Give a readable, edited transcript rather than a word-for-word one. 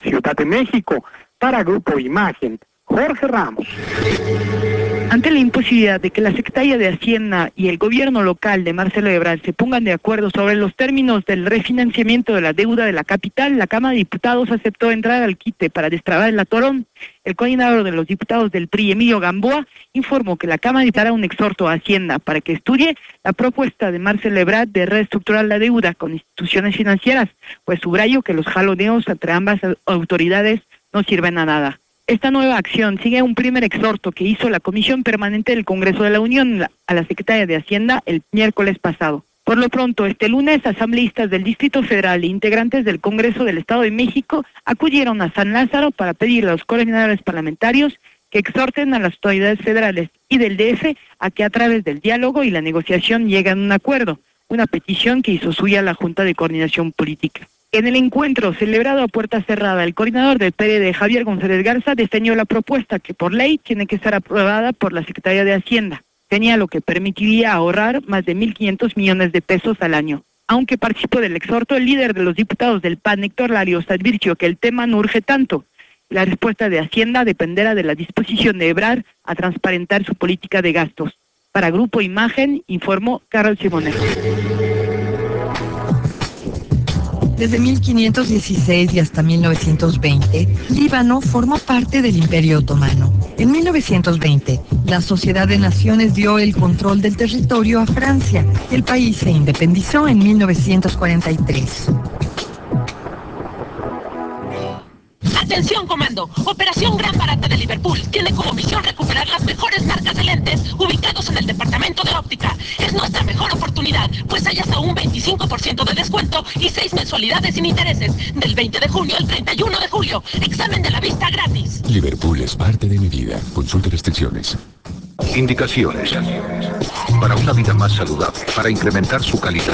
Ciudad de México, para Grupo Imagen, Jorge Ramos. Ante la imposibilidad de que la Secretaría de Hacienda y el gobierno local de Marcelo Ebrard se pongan de acuerdo sobre los términos del refinanciamiento de la deuda de la capital, la Cámara de Diputados aceptó entrar al quite para destrabar el atorón. El coordinador de los diputados del PRI, Emilio Gamboa, informó que la Cámara dictará un exhorto a Hacienda para que estudie la propuesta de Marcelo Ebrard de reestructurar la deuda con instituciones financieras, pues subrayo que los jaloneos entre ambas autoridades no sirven a nada. Esta nueva acción sigue un primer exhorto que hizo la Comisión Permanente del Congreso de la Unión a la Secretaria de Hacienda el miércoles pasado. Por lo pronto, este lunes, asambleístas del Distrito Federal e integrantes del Congreso del Estado de México acudieron a San Lázaro para pedir a los coordinadores parlamentarios que exhorten a las autoridades federales y del DF a que a través del diálogo y la negociación lleguen a un acuerdo, una petición que hizo suya la Junta de Coordinación Política. En el encuentro celebrado a puerta cerrada, el coordinador del PRD, Javier González Garza, desdeñó la propuesta que por ley tiene que ser aprobada por la Secretaría de Hacienda. Señaló que permitiría ahorrar más de 1.500 millones de pesos al año. Aunque participó del exhorto, el líder de los diputados del PAN, Héctor Larios, advirtió que el tema no urge tanto. La respuesta de Hacienda dependerá de la disposición de Ebrard a transparentar su política de gastos. Para Grupo Imagen, informó Carol Simonejo. Desde 1516 y hasta 1920, Líbano formó parte del Imperio Otomano. En 1920, la Sociedad de Naciones dio el control del territorio a Francia. El país se independizó en 1943. Atención, comando. Operación Gran Barata de Liverpool tiene como misión recuperar las mejores marcas de lentes ubicados en el departamento de óptica. Es nuestra mejor oportunidad, pues hay hasta un 25% de descuento y 6 mensualidades sin intereses. Del 20 de junio al 31 de julio. Examen de la vista gratis. Liverpool es parte de mi vida. Consulte restricciones. Indicaciones. Para una vida más saludable, para incrementar su calidad